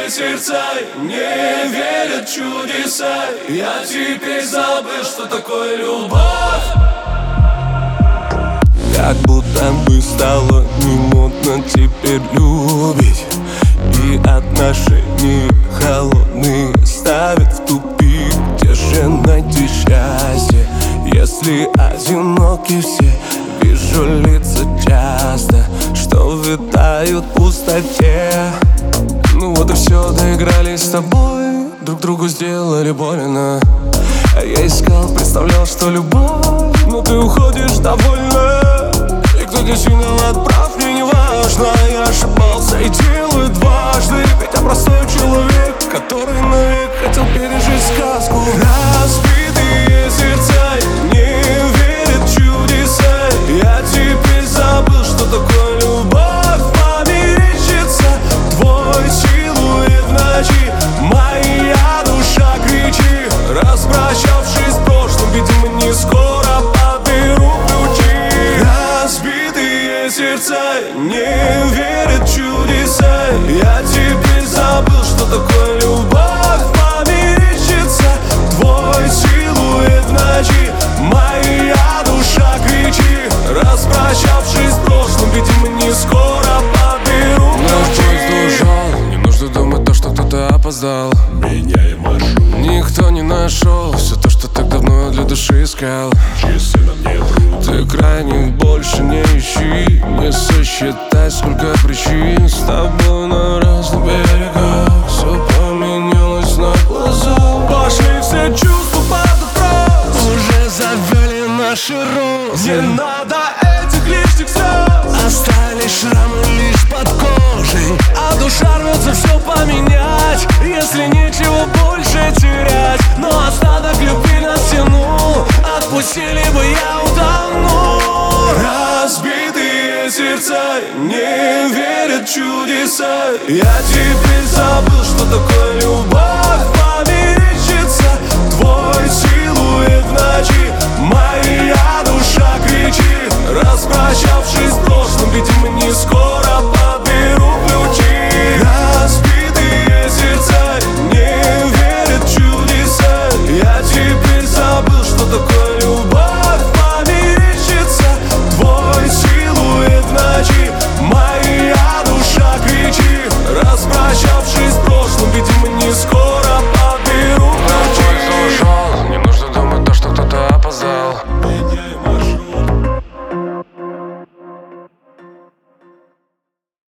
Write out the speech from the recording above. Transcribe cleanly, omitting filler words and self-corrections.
сердца не верят в чудеса. Я теперь забыл, что такое любовь. Как будто бы стало не модно теперь любить, и отношения холодные ставят в тупик. Где же найти счастье, если одиноки все? Вижу лица часто, что витают в пустоте. Ну вот и все, доигрались с тобой, друг другу сделали больно. А я искал, представлял, что любовь, но ты уходишь довольна. И кто здесь виноват, прав, мне не важно. Я ошибался и делаю дважды, ведь я простой человек, который навек хотел пережить сказку. Разбитые сердца не верят в чудеса. Я теперь забыл, что такое любовь. Померещится твой силуэт в ночи, моя душа кричит. Распрощавшись с прошлым, видимо, не скоро подберу ключи. Разбитые сердца не верят в чудеса. Я теперь забыл, что такое любовь. Померещится твой силуэт в ночи, моя душа кричит. Распрощавшись с прошлым, видимо, не скоро подберу ключи. Не нужно думать то, что кто-то опоздал. Меняй маршрут, Никто не нашел все то, что так давно для души искал. часы на мне врут. Ты крайних больше не ищи, не сосчитай, сколько причин. С тобой на разных берегах все поменялось на глазах. Пошли все чувства под вопрос, уже завели наши розы. Не надо этих лишних слез, Остались шрамы лишь под кожей, а душа рвется все поменять. если нечего больше терять. Но остаток любви нас тянул, отпустили бы, я утонул. Разбитые сердца не верят в чудеса. Я теперь забыл, что такое любовь. Померещится твой силуэт в ночи, моя душа кричит. Распрощавшись с прошлым, видимо, не скоро